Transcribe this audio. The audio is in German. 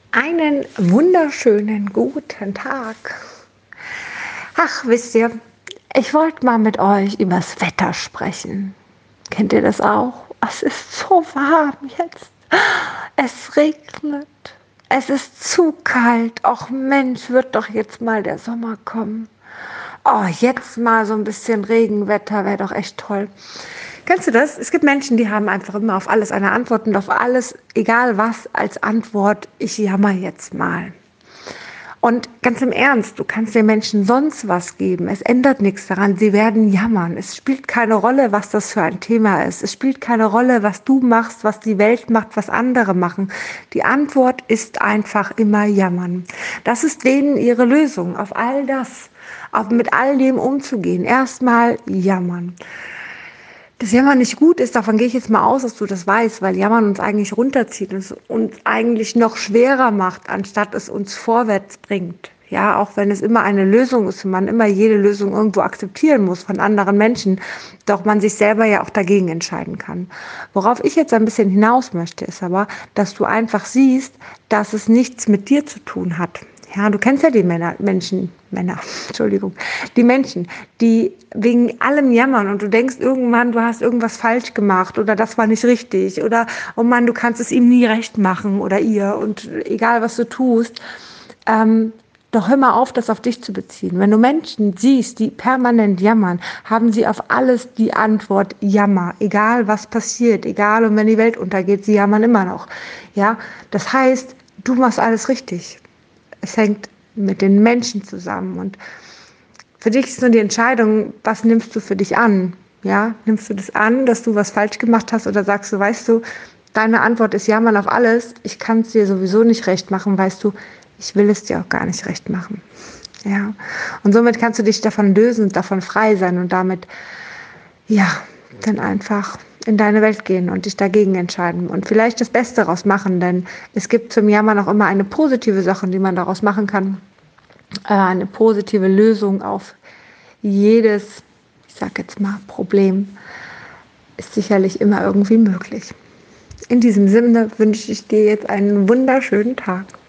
Einen wunderschönen guten Tag. Ach, wisst ihr, ich wollte mal mit euch übers Wetter sprechen. Kennt ihr das auch? Es ist so warm jetzt. Es regnet. Es ist zu kalt. Och Mensch, wird doch jetzt mal der Sommer kommen. Oh, jetzt mal so ein bisschen Regenwetter wäre doch echt toll. Kennst du das? Es gibt Menschen, die haben einfach immer auf alles eine Antwort und auf alles, egal was, als Antwort, ich jammer jetzt mal. Und ganz im Ernst, du kannst den Menschen sonst was geben. Es ändert nichts daran. Sie werden jammern. Es spielt keine Rolle, was das für ein Thema ist. Es spielt keine Rolle, was du machst, was die Welt macht, was andere machen. Die Antwort ist einfach immer jammern. Das ist denen ihre Lösung auf all das, auf mit all dem umzugehen. Erstmal jammern. Dass Jammern nicht gut ist, davon gehe ich jetzt mal aus, dass du das weißt, weil Jammern uns eigentlich runterzieht und es uns eigentlich noch schwerer macht, anstatt es uns vorwärts bringt. Ja, auch wenn es immer eine Lösung ist und man immer jede Lösung irgendwo akzeptieren muss von anderen Menschen, doch man sich selber ja auch dagegen entscheiden kann. Worauf ich jetzt ein bisschen hinaus möchte, ist aber, dass du einfach siehst, dass es nichts mit dir zu tun hat. Ja, du kennst ja die Entschuldigung, die Menschen, die wegen allem jammern und du denkst irgendwann, du hast irgendwas falsch gemacht oder das war nicht richtig oder oh Mann, du kannst es ihm nie recht machen oder ihr und egal was du tust, doch hör mal auf, das auf dich zu beziehen. Wenn du Menschen siehst, die permanent jammern, haben sie auf alles die Antwort Jammer. Egal was passiert, egal und wenn die Welt untergeht, sie jammern immer noch. Ja, das heißt, du machst alles richtig. Es hängt mit den Menschen zusammen und für dich ist nur die Entscheidung, was nimmst du für dich an? Ja, nimmst du das an, dass du was falsch gemacht hast oder sagst du, weißt du, deine Antwort ist jammern auf alles, ich kann es dir sowieso nicht recht machen, weißt du, ich will es dir auch gar nicht recht machen. Ja, und somit kannst du dich davon lösen und davon frei sein und damit, ja, dann einfach in deine Welt gehen und dich dagegen entscheiden und vielleicht das Beste daraus machen, denn es gibt zum Jammern auch immer eine positive Sache, die man daraus machen kann, eine positive Lösung auf jedes, ich sag jetzt mal, Problem ist sicherlich immer irgendwie möglich. In diesem Sinne wünsche ich dir jetzt einen wunderschönen Tag.